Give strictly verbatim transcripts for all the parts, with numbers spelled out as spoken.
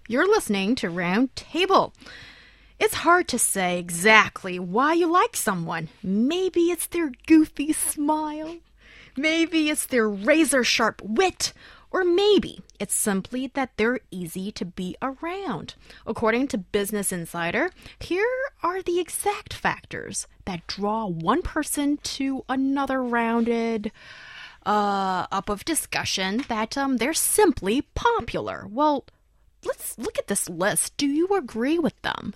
You're listening to Round Table. It's hard to say exactly why you like someone. Maybe it's their goofy smile. Maybe it's their razor-sharp wit. Or maybe it's simply that they're easy to be around. According to Business Insider, here are the exact factors that draw one person to another rounded uh, up of discussion that um, they're simply popular. Well, let's look at this list. Do you agree with them?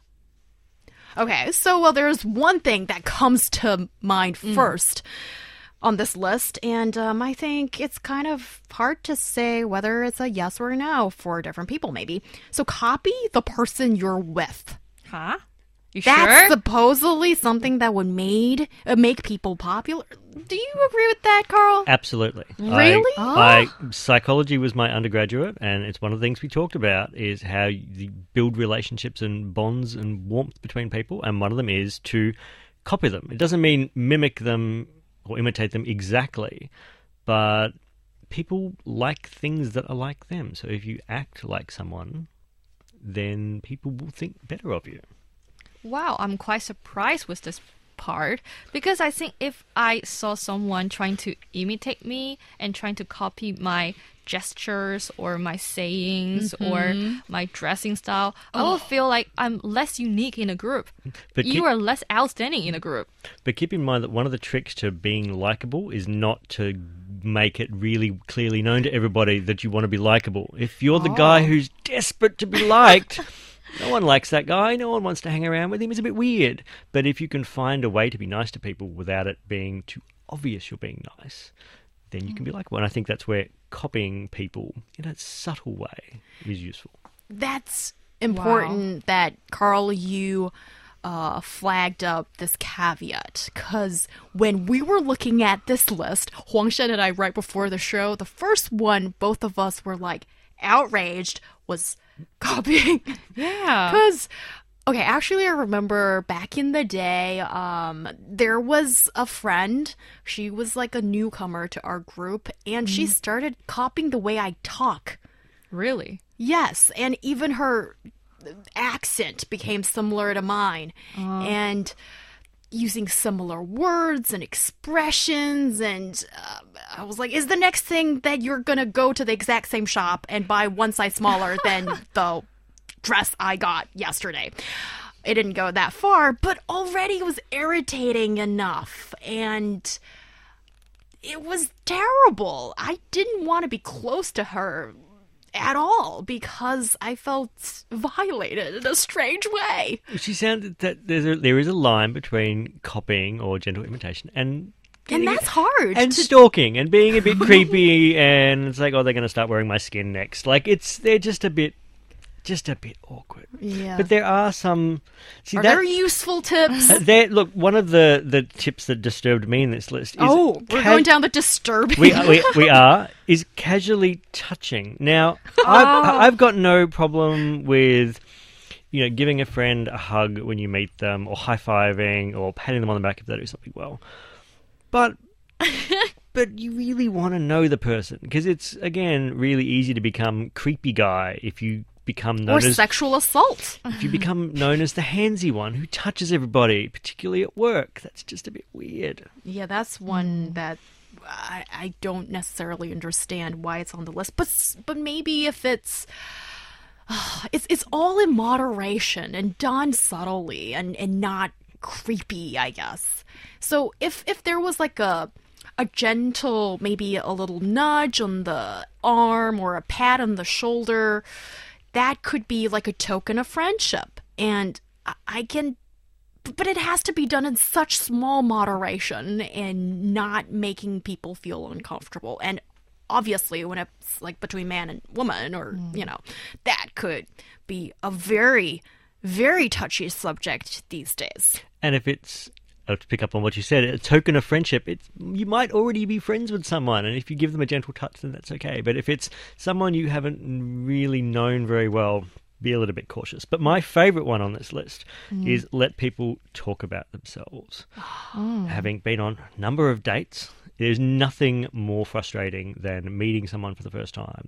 Okay, so well, there's one thing that comes to mind mm. first on this list, and um, I think it's kind of hard to say whether it's a yes or a no for different people, maybe. So copy the person you're with. Huh? You That's sure? supposedly something that would made, uh, make people popular. Do you agree with that, Carl? Absolutely. Really? I, Oh. I, psychology was my undergraduate, and it's one of the things we talked about is how you build relationships and bonds and warmth between people, and one of them is to copy them. It doesn't mean mimic them or imitate them exactly, but people like things that are like them. So if you act like someone, then people will think better of you. Wow, I'm quite surprised with this part because I think if I saw someone trying to imitate me and trying to copy my gestures or my sayings mm-hmm. or my dressing style, oh. I will feel like I'm less unique in a group. But you keep, are less outstanding in a group. But keep in mind that one of the tricks to being likable is not to make it really clearly known to everybody that you want to be likable. If you're the oh. guy who's desperate to be liked, no one likes that guy. No one wants to hang around with him. It's a bit weird. But if you can find a way to be nice to people without it being too obvious you're being nice, then you can be likable. And I think that's where copying people in a subtle way is useful. That's important wow. that, Carl, you uh, flagged up this caveat. Because when we were looking at this list, Huang Shen and I, right before the show, the first one both of us were like outraged was copying. Yeah. Because, okay, actually I remember back in the day, um, there was a friend. She was like a newcomer to our group, and mm. she started copying the way I talk. Really? Yes, and even her accent became similar to mine. Uh. And using similar words and expressions, and uh, I was like, is the next thing that you're gonna go to the exact same shop and buy one size smaller than the dress I got yesterday? It didn't go that far, but already it was irritating enough, and it was terrible. I didn't want to be close to her at all because I felt violated in a strange way. She sounded that there's a, there is a line between copying or gentle imitation and and that's hard and to... stalking and being a bit creepy, and it's like, oh, they're going to start wearing my skin next. Like it's they're just a bit just a bit awkward. Yeah. But there are some... See, are that, there useful tips? Uh, there, look, one of the, the tips that disturbed me in this list is... Oh, we're ca- going down the disturbing... We, we, we are, is casually touching. Now, oh. I've, I've got no problem with, you know, giving a friend a hug when you meet them, or high-fiving, or patting them on the back if they do something well. But... But you really want to know the person, because it's, again, really easy to become creepy guy if you become known or as... sexual assault. If you become known as the handsy one who touches everybody, particularly at work. That's just a bit weird. Yeah, that's one mm. that I, I don't necessarily understand why it's on the list. But but maybe if it's... Uh, it's it's all in moderation and done subtly and, and not creepy, I guess. So if if there was like a... a gentle, maybe a little nudge on the arm or a pat on the shoulder, that could be like a token of friendship. And I can, but it has to be done in such small moderation and not making people feel uncomfortable. And obviously when it's like between man and woman, or, mm. you know, that could be a very, very touchy subject these days. And if it's, to pick up on what you said, a token of friendship, it's, you might already be friends with someone, and if you give them a gentle touch, then that's okay. But if it's someone you haven't really known very well, be a little bit cautious. But my favourite one on this list mm. is let people talk about themselves. Mm. Having been on a number of dates, there's nothing more frustrating than meeting someone for the first time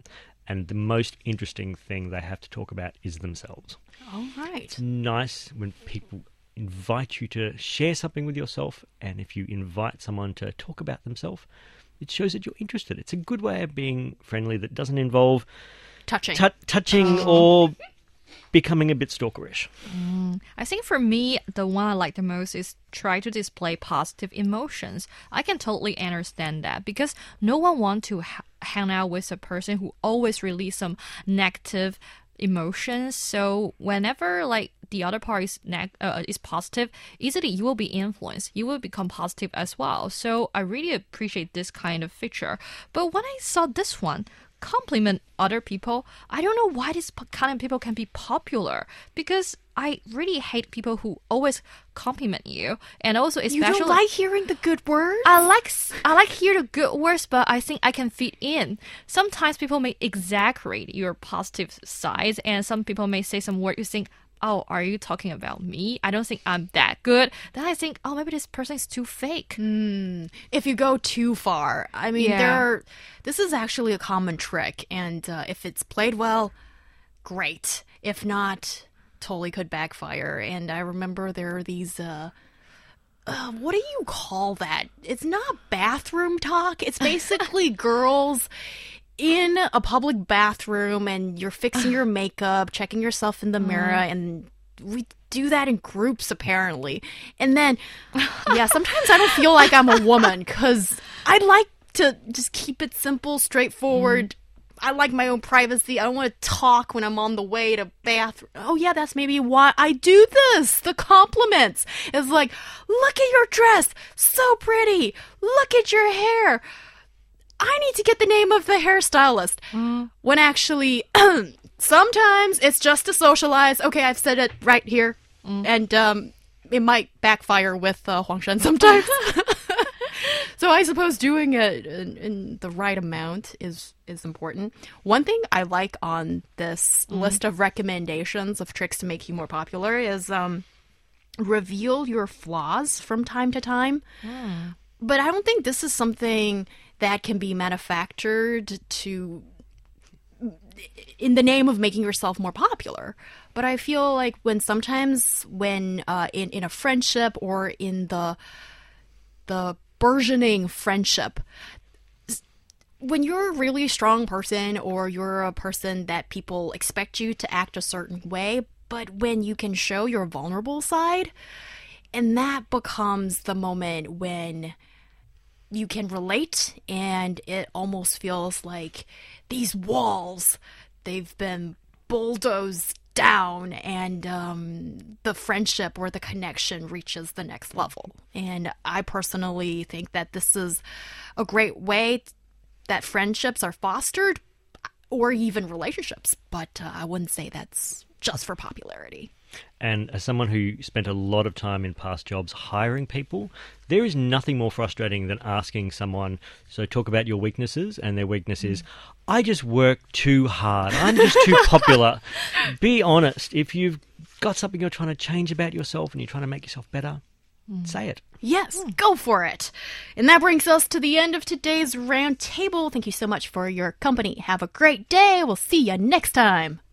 and the most interesting thing they have to talk about is themselves. All right. It's nice when people invite you to share something with yourself, and if you invite someone to talk about themselves, it shows that you're interested. It's a good way of being friendly that doesn't involve Touching. tu- touching or becoming a bit stalkerish. I think for me, the one I like the most is try to display positive emotions. I can totally understand that because no one wants to ha- hang out with a person who always release some negative emotions. So whenever like the other part is neg- uh, is positive, easily you will be influenced. You will become positive as well. So I really appreciate this kind of feature. But when I saw this one, compliment other people, I don't know why this p- kind of people can be popular because I really hate people who always compliment you, and also especially You don't like hearing the good words? I like s- I like hear the good words, but I think I can fit in. Sometimes people may exaggerate your positive sides, and some people may say some word you think, oh, are you talking about me? I don't think I'm that good. Then I think, oh, maybe this person is too fake. If you go too far. I mean, Yeah. there are, this is actually a common trick, and uh, if it's played well, great. If not, totally could backfire. And I remember there are these, uh, uh, what do you call that? It's not bathroom talk. It's basically girls in a public bathroom, and you're fixing your makeup, checking yourself in the mirror, and we do that in groups apparently. And then, yeah, sometimes I don't feel like I'm a woman because I like to just keep it simple, straightforward. I like my own privacy. I don't want to talk when I'm on the way to bathroom. Oh yeah, that's maybe why I do this. The compliments. It's like, look at your dress, so pretty. Look at your hair. I need to get the name of the hairstylist. When actually, sometimes it's just to socialize. Okay, I've said it right here. And um, it might backfire with uh, Huang Shen sometimes. So I suppose doing it in, in the right amount is, is important. One thing I like on this list of recommendations of tricks to make you more popular is um, reveal your flaws from time to time. But I don't think this is something that can be manufactured to in the name of making yourself more popular. But I feel like when sometimes when uh, in in a friendship or in the the burgeoning friendship, s- when you're a really strong person or you're a person that people expect you to act a certain way, but when you can show your vulnerable side, and that becomes the moment when you can relate, and it almost feels like these walls, they've been bulldozed down, and um, the friendship or the connection reaches the next level. And I personally think that this is a great way that friendships are fostered, or even relationships, but uh, I wouldn't say that's just for popularity. And as someone who spent a lot of time in past jobs hiring people, there is nothing more frustrating than asking someone, so talk about your weaknesses, and their weakness is, I just work too hard. I'm just too popular. Be honest. If you've got something you're trying to change about yourself and you're trying to make yourself better, say it. Yes, go for it. And that brings us to the end of today's round table. Thank you so much for your company. Have a great day. We'll see you next time.